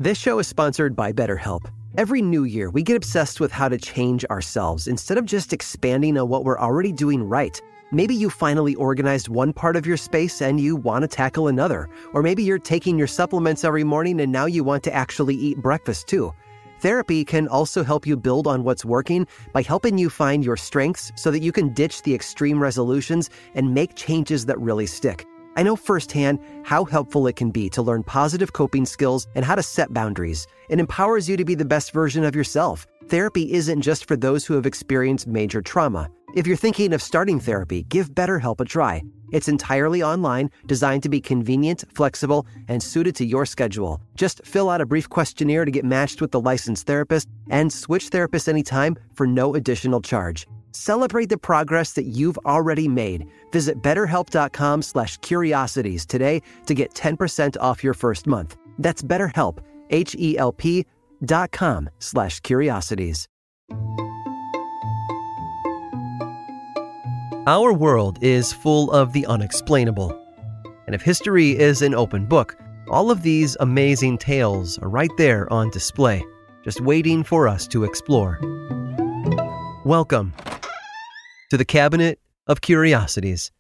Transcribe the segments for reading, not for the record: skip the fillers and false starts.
This show is sponsored by BetterHelp. Every new year, we get obsessed with how to change ourselves instead of just expanding on what we're already doing right. Maybe you finally organized one part of your space and you want to tackle another. Or maybe you're taking your supplements every morning and now you want to actually eat breakfast too. Therapy can also help you build on what's working by helping you find your strengths so that you can ditch the extreme resolutions and make changes that really stick. I know firsthand how helpful it can be to learn positive coping skills and how to set boundaries. It empowers you to be the best version of yourself. Therapy isn't just for those who have experienced major trauma. If you're thinking of starting therapy, give BetterHelp a try. It's entirely online, designed to be convenient, flexible, and suited to your schedule. Just fill out a brief questionnaire to get matched with the licensed therapist and switch therapists anytime for no additional charge. Celebrate the progress that you've already made. Visit BetterHelp.com/curiosities today to get 10% off your first month. That's BetterHelp, HELP.com/curiosities. Our world is full of the unexplainable. And if history is an open book, all of these amazing tales are right there on display, just waiting for us to explore. Welcome to the Cabinet of Curiosities.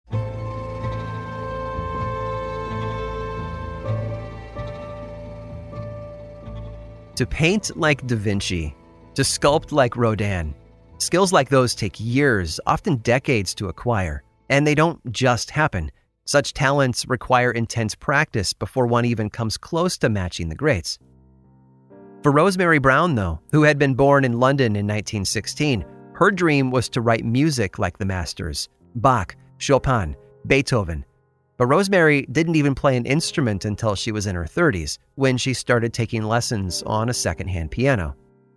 To paint like Da Vinci, to sculpt like Rodin, skills like those take years, often decades to acquire, and they don't just happen. Such talents require intense practice before one even comes close to matching the greats. For Rosemary Brown, though, who had been born in London in 1916, her dream was to write music like the masters, Bach, Chopin, Beethoven. But Rosemary didn't even play an instrument until she was in her 30s, when she started taking lessons on a secondhand piano.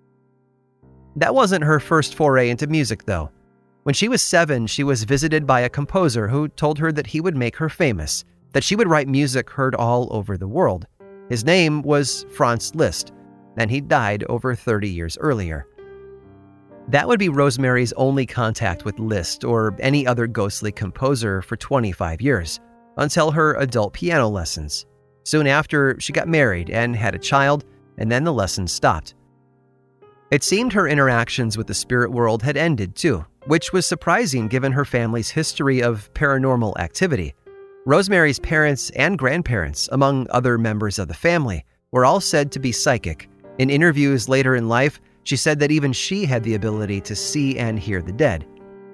That wasn't her first foray into music, though. When she was 7, she was visited by a composer who told her that he would make her famous, that she would write music heard all over the world. His name was Franz Liszt, and he died over 30 years earlier. That would be Rosemary's only contact with Liszt or any other ghostly composer for 25 years, until her adult piano lessons. Soon after, she got married and had a child, and then the lessons stopped. It seemed her interactions with the spirit world had ended too, which was surprising given her family's history of paranormal activity. Rosemary's parents and grandparents, among other members of the family, were all said to be psychic. In interviews later in life, she said that even she had the ability to see and hear the dead.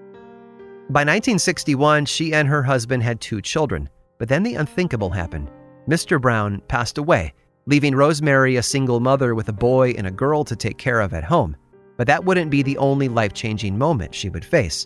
By 1961, she and her husband had 2 children, but then the unthinkable happened. Mr. Brown passed away, leaving Rosemary a single mother with a boy and a girl to take care of at home. But that wouldn't be the only life-changing moment she would face.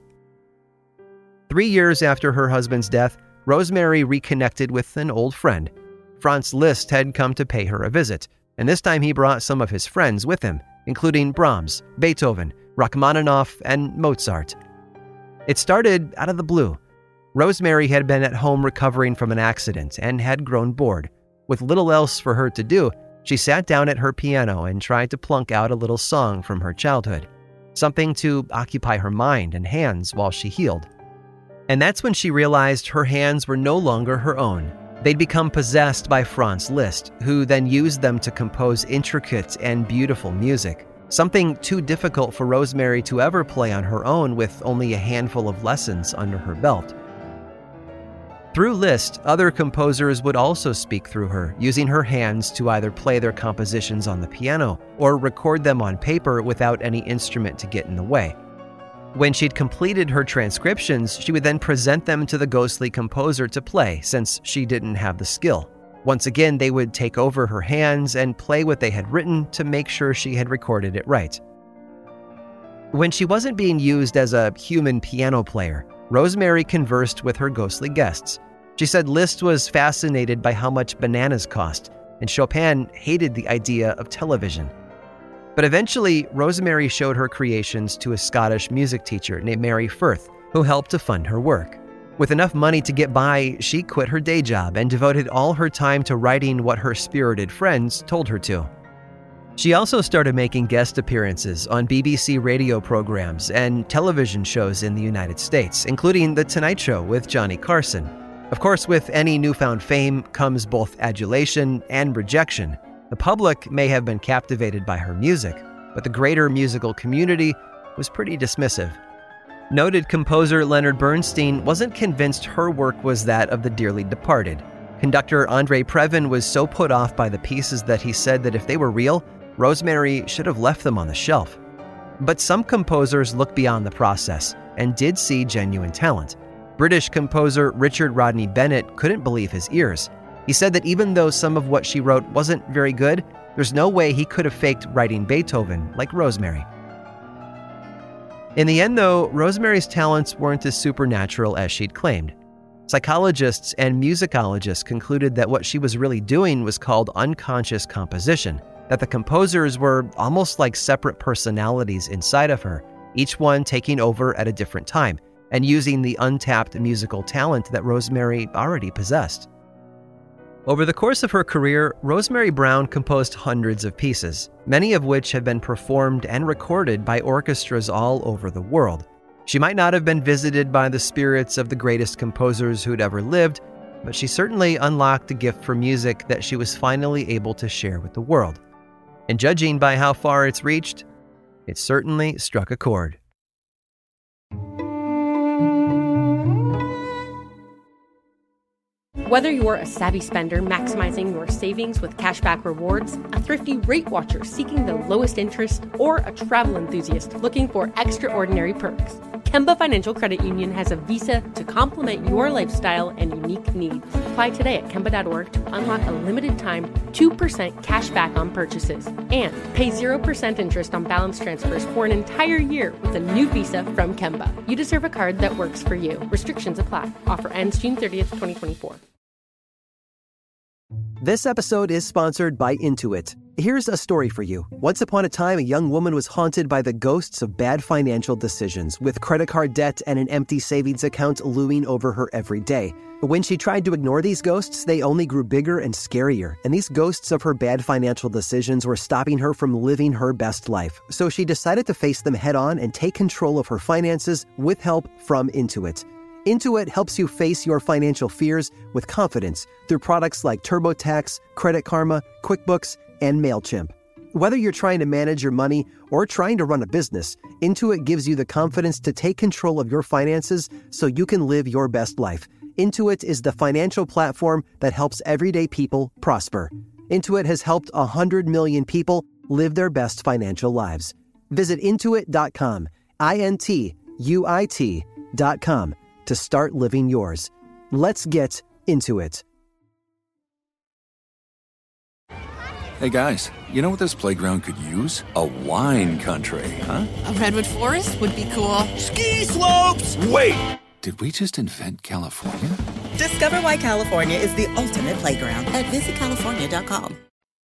3 years after her husband's death, Rosemary reconnected with an old friend. Franz Liszt had come to pay her a visit, and this time he brought some of his friends with him, including Brahms, Beethoven, Rachmaninoff, and Mozart. It started out of the blue. Rosemary had been at home recovering from an accident and had grown bored. With little else for her to do, she sat down at her piano and tried to plunk out a little song from her childhood, something to occupy her mind and hands while she healed. And that's when she realized her hands were no longer her own. They'd become possessed by Franz Liszt, who then used them to compose intricate and beautiful music, something too difficult for Rosemary to ever play on her own with only a handful of lessons under her belt. Through Liszt, other composers would also speak through her, using her hands to either play their compositions on the piano or record them on paper without any instrument to get in the way. When she'd completed her transcriptions, she would then present them to the ghostly composer to play, since she didn't have the skill. Once again, they would take over her hands and play what they had written to make sure she had recorded it right. When she wasn't being used as a human piano player, Rosemary conversed with her ghostly guests. She said Liszt was fascinated by how much bananas cost, and Chopin hated the idea of television. But eventually, Rosemary showed her creations to a Scottish music teacher named Mary Firth, who helped to fund her work. With enough money to get by, she quit her day job and devoted all her time to writing what her spirited friends told her to. She also started making guest appearances on BBC radio programs and television shows in the United States, including The Tonight Show with Johnny Carson. Of course, with any newfound fame comes both adulation and rejection. The public may have been captivated by her music, but the greater musical community was pretty dismissive. Noted composer Leonard Bernstein wasn't convinced her work was that of the dearly departed. Conductor Andre Previn was so put off by the pieces that he said that if they were real, Rosemary should have left them on the shelf. But some composers looked beyond the process and did see genuine talent. British composer Richard Rodney Bennett couldn't believe his ears. He said that even though some of what she wrote wasn't very good, there's no way he could have faked writing Beethoven like Rosemary. In the end, though, Rosemary's talents weren't as supernatural as she'd claimed. Psychologists and musicologists concluded that what she was really doing was called unconscious composition, that the composers were almost like separate personalities inside of her, each one taking over at a different time and using the untapped musical talent that Rosemary already possessed. Over the course of her career, Rosemary Brown composed hundreds of pieces, many of which have been performed and recorded by orchestras all over the world. She might not have been visited by the spirits of the greatest composers who'd ever lived, but she certainly unlocked a gift for music that she was finally able to share with the world. And judging by how far it's reached, it certainly struck a chord. Whether you're a savvy spender maximizing your savings with cashback rewards, a thrifty rate watcher seeking the lowest interest, or a travel enthusiast looking for extraordinary perks, Kemba Financial Credit Union has a visa to complement your lifestyle and unique needs. Apply today at Kemba.org to unlock a limited time 2% cash back on purchases and pay 0% interest on balance transfers for an entire year with a new visa from Kemba. You deserve a card that works for you. Restrictions apply. Offer ends June 30th, 2024. This episode is sponsored by Intuit. Here's a story for you. Once upon a time, a young woman was haunted by the ghosts of bad financial decisions, with credit card debt and an empty savings account looming over her every day. When she tried to ignore these ghosts, they only grew bigger and scarier, and these ghosts of her bad financial decisions were stopping her from living her best life. So she decided to face them head on and take control of her finances with help from Intuit. Intuit helps you face your financial fears with confidence through products like TurboTax, Credit Karma, QuickBooks, and MailChimp. Whether you're trying to manage your money or trying to run a business, Intuit gives you the confidence to take control of your finances so you can live your best life. Intuit is the financial platform that helps everyday people prosper. Intuit has helped 100 million people live their best financial lives. Visit Intuit.com, Intuit.com, to start living yours. Let's get into it. Hey guys, you know what this playground could use? A wine country, huh? A redwood forest would be cool. Ski slopes! Wait! Did we just invent California? Discover why California is the ultimate playground at visitcalifornia.com.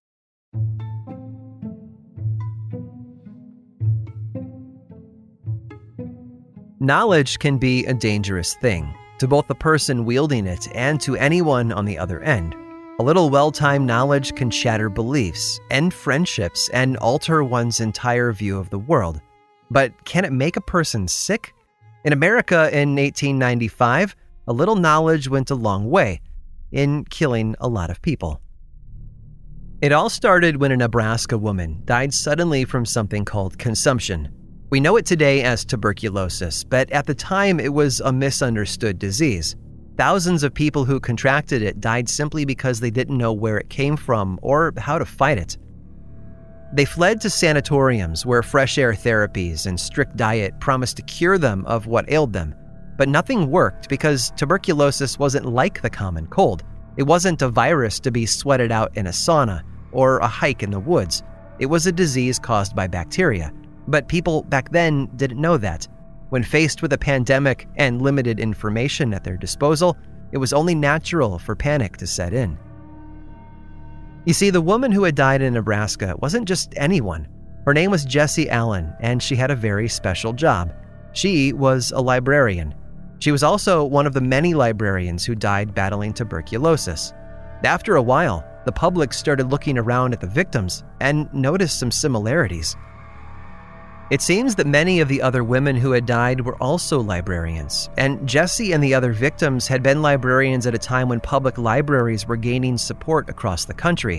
Knowledge can be a dangerous thing, to both the person wielding it and to anyone on the other end. A little well-timed knowledge can shatter beliefs, end friendships, and alter one's entire view of the world. But can it make a person sick? In America in 1895, a little knowledge went a long way in killing a lot of people. It all started when a Nebraska woman died suddenly from something called consumption. We know it today as tuberculosis, but at the time it was a misunderstood disease. Thousands of people who contracted it died simply because they didn't know where it came from or how to fight it. They fled to sanatoriums where fresh air therapies and strict diet promised to cure them of what ailed them. But nothing worked because tuberculosis wasn't like the common cold. It wasn't a virus to be sweated out in a sauna or a hike in the woods. It was a disease caused by bacteria. But people back then didn't know that. When faced with a pandemic and limited information at their disposal, it was only natural for panic to set in. You see, the woman who had died in Nebraska wasn't just anyone. Her name was Jessie Allen, and she had a very special job. She was a librarian. She was also one of the many librarians who died battling tuberculosis. After a while, the public started looking around at the victims and noticed some similarities. It seems that many of the other women who had died were also librarians, and Jessie and the other victims had been librarians at a time when public libraries were gaining support across the country.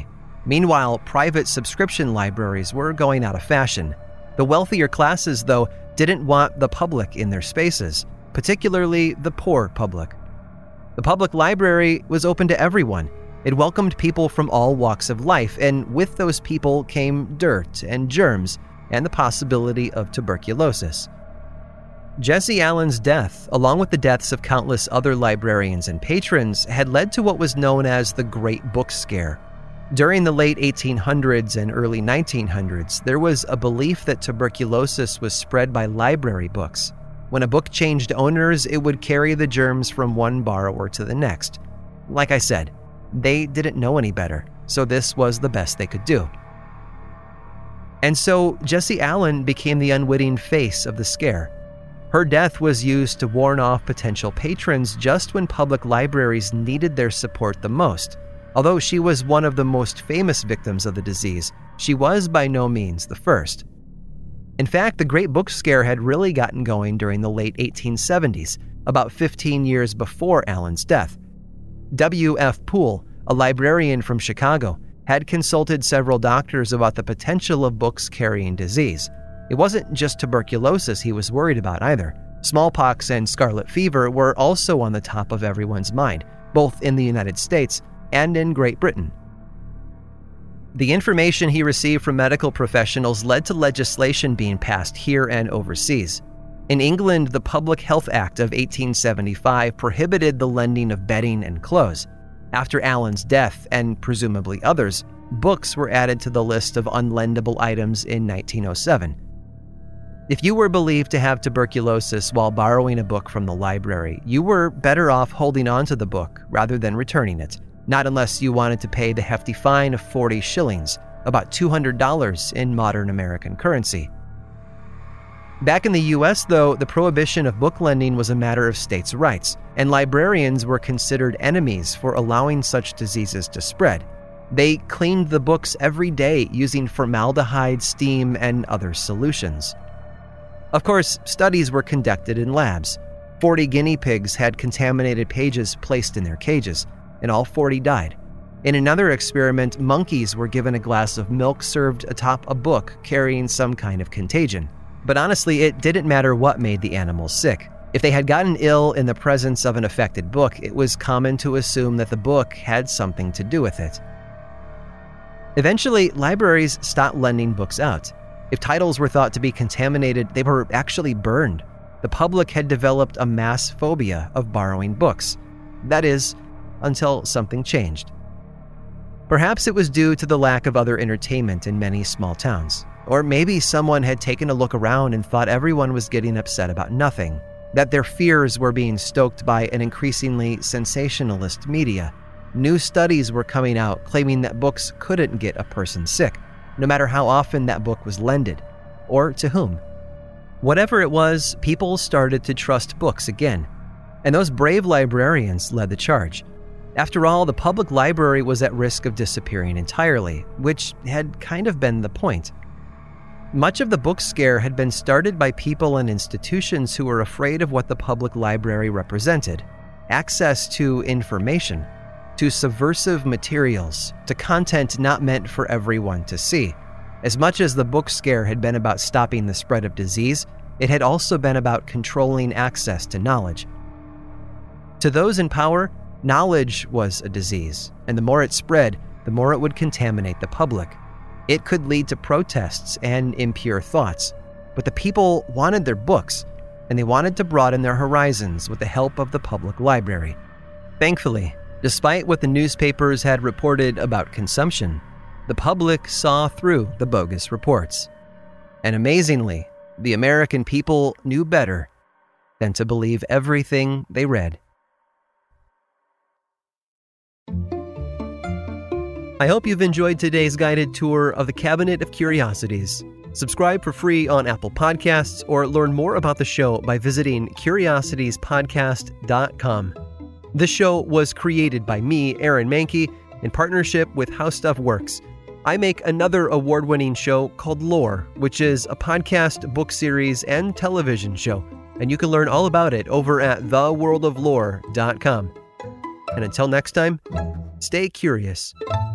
Meanwhile, private subscription libraries were going out of fashion. The wealthier classes, though, didn't want the public in their spaces, particularly the poor public. The public library was open to everyone. It welcomed people from all walks of life, and with those people came dirt and germs and the possibility of tuberculosis. Jesse Allen's death, along with the deaths of countless other librarians and patrons, had led to what was known as the Great Book Scare. During the late 1800s and early 1900s, there was a belief that tuberculosis was spread by library books. When a book changed owners, it would carry the germs from one borrower to the next. Like I said, they didn't know any better, so this was the best they could do. And so Jessie Allen became the unwitting face of the scare. Her death was used to warn off potential patrons just when public libraries needed their support the most. Although she was one of the most famous victims of the disease, she was by no means the first. In fact, the Great Book Scare had really gotten going during the late 1870s, about 15 years before Allen's death. W.F. Poole, a librarian from Chicago, had consulted several doctors about the potential of books carrying disease. It wasn't just tuberculosis he was worried about either. Smallpox and scarlet fever were also on the top of everyone's mind, both in the United States and in Great Britain. The information he received from medical professionals led to legislation being passed here and overseas. In England, the Public Health Act of 1875 prohibited the lending of bedding and clothes. After Allen's death, and presumably others, books were added to the list of unlendable items in 1907. If you were believed to have tuberculosis while borrowing a book from the library, you were better off holding on to the book rather than returning it. Not unless you wanted to pay the hefty fine of 40 shillings, about $200 in modern American currency. Back in the US, though, the prohibition of book lending was a matter of states' rights, and librarians were considered enemies for allowing such diseases to spread. They cleaned the books every day using formaldehyde, steam, and other solutions. Of course, studies were conducted in labs. 40 guinea pigs had contaminated pages placed in their cages, and all 40 died. In another experiment, monkeys were given a glass of milk served atop a book carrying some kind of contagion. But honestly, it didn't matter what made the animals sick. If they had gotten ill in the presence of an affected book, it was common to assume that the book had something to do with it. Eventually, libraries stopped lending books out. If titles were thought to be contaminated, they were actually burned. The public had developed a mass phobia of borrowing books. That is, until something changed. Perhaps it was due to the lack of other entertainment in many small towns. Or maybe someone had taken a look around and thought everyone was getting upset about nothing, that their fears were being stoked by an increasingly sensationalist media. New studies were coming out claiming that books couldn't get a person sick, no matter how often that book was lended, or to whom. Whatever it was, people started to trust books again, and those brave librarians led the charge. After all, the public library was at risk of disappearing entirely, which had kind of been the point. Much of the book scare had been started by people and institutions who were afraid of what the public library represented: access to information, to subversive materials, to content not meant for everyone to see. As much as the book scare had been about stopping the spread of disease, it had also been about controlling access to knowledge. To those in power, knowledge was a disease, and the more it spread, the more it would contaminate the public. It could lead to protests and impure thoughts, but the people wanted their books, and they wanted to broaden their horizons with the help of the public library. Thankfully, despite what the newspapers had reported about consumption, the public saw through the bogus reports. And amazingly, the American people knew better than to believe everything they read. I hope you've enjoyed today's guided tour of the Cabinet of Curiosities. Subscribe for free on Apple Podcasts or learn more about the show by visiting curiositiespodcast.com. This show was created by me, Aaron Mahnke, in partnership with How Stuff Works. I make another award-winning show called Lore, which is a podcast, book series, and television show, and you can learn all about it over at theworldoflore.com. And until next time, stay curious.